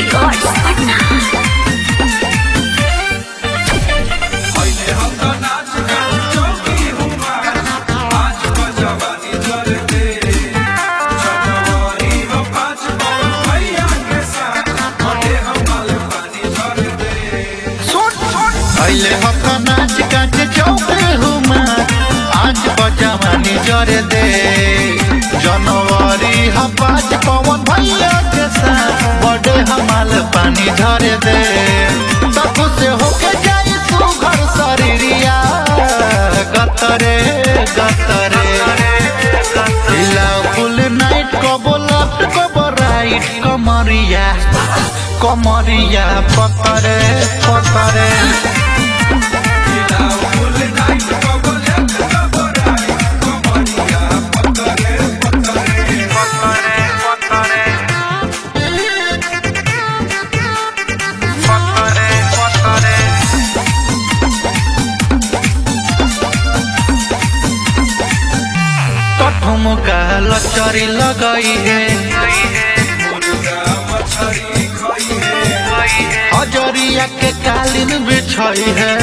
Records Patna। पहले हफ्ता नाच काच चौके हुमा आज बजावानी जर दे जनवरी हपाच पवन भैया के साथ बड़े हमाल पानी झर दे तब से होके जाई तू घर शरीरिया गतरे गतरे हिलाओ फुल नाइट कबो लेफ्ट कबो राइट कमरिया कमरिया पकड़े पकड़े ठुमका लचरी लगाई है हजरिया के कालीन बिछाई है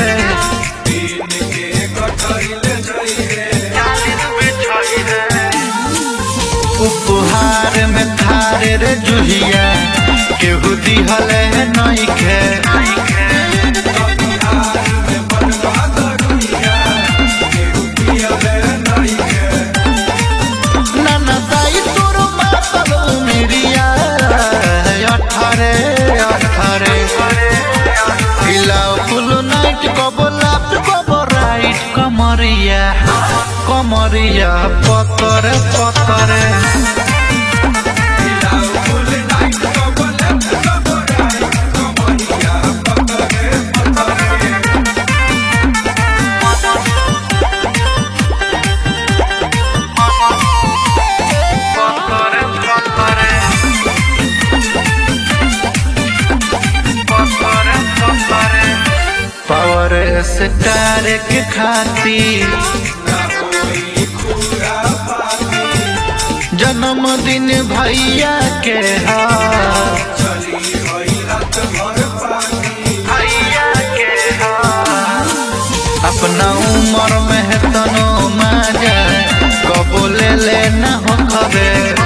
उपहार में थारे रे जुहिया केहू दिहले नहीं खे कमरिया कमरिया पतरे पतरे पावर स्टार के खातिर जन्मदिन भैया के अपना उम्र में तनो मजा कबो ले लेना हो खबे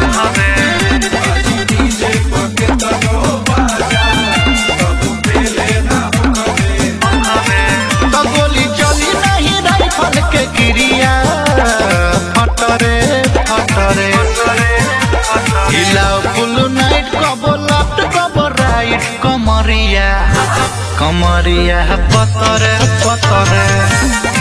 क्रिया फटरे फटरे हिलाओ फुल नाइट कबो लेफ्ट कबो राइट कमरिया कमरिया पतरे पतरे।